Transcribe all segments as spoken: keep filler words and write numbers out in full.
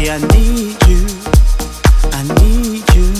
Baby, I need you, I need you.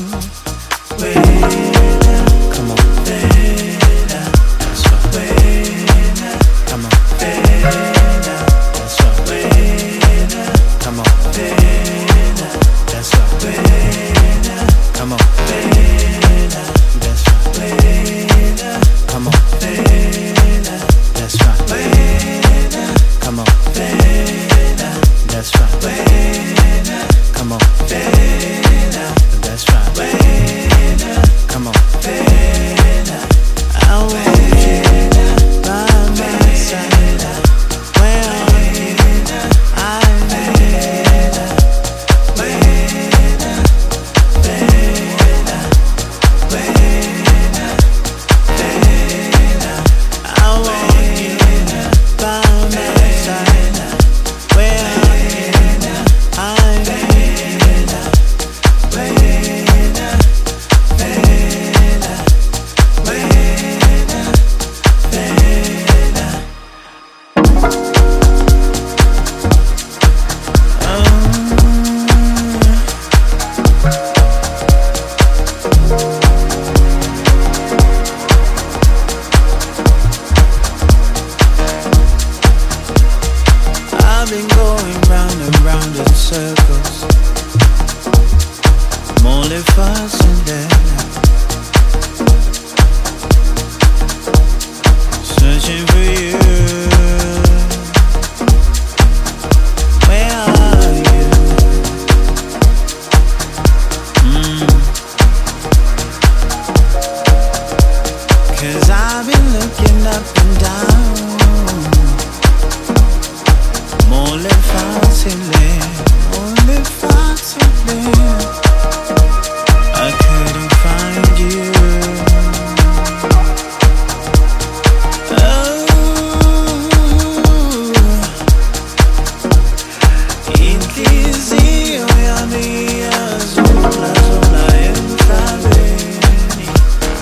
Buena, come on, buena, that's right. Buena, come on, buena, that's right. Buena, come on, buena, that's right. Buena, come on, buena, that's right. Buena, come on, buena, that's right. Buena, come on, buena, that's right. Buena, come on, buena, that's right. Buena, come on, buena, I want you by my side. Where are you? I'm buena, buena, buena, buena, buena. I want you by my side. Where are you? I'm buena, buena, buena, buena, buena. I've been going round and round in circles, I'm only fussing there, searching for you. Where are you? Mm. Cause I've been looking up and down, I'm only fussing there, only fussing there. I couldn't find you. Oh, inglesi hoy a día sola, sola entra bene.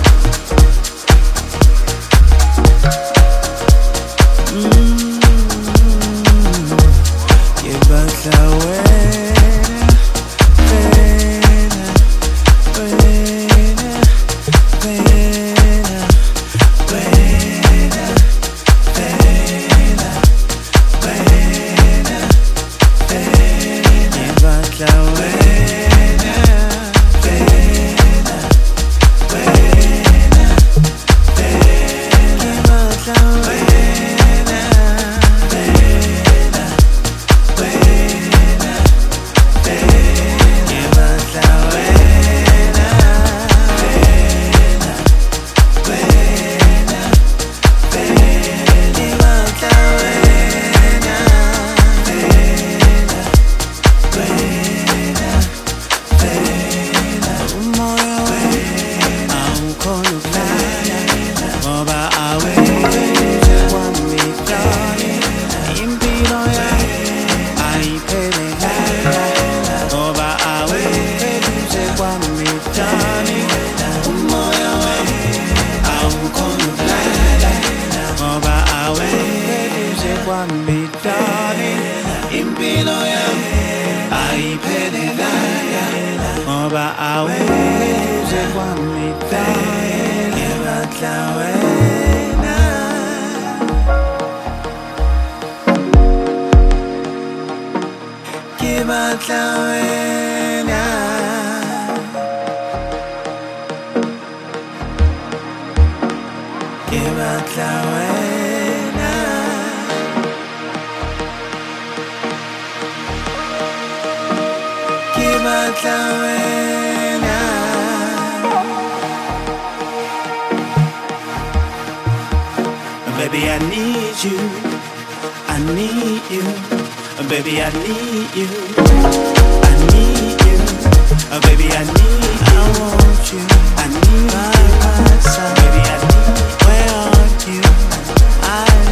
Mm, che bella buena, buena, buena, buena, buena, buena, buena, buena. Che bella buena, buena, buena, buena. Che bella buena, buena, buena, buena. Che bella buena, buena, buena, buena. Che bella buena, buena, buena, buena. Un moyo aunque lo playa, oba awe se kwami dani, impino ya ai pele oba awe se kwami dani. Un moyo aunque lo playa, oba awe se kwami dani, impino ya ai pele oba awe se kwami dani. Che bella buena, che bella buena, che bella buena, che bella buena. Baby, I need you, I need you. Baby, I need you, I need you. Baby, I need you, I want you, I need you by my side. Baby, I need you. Where are you? I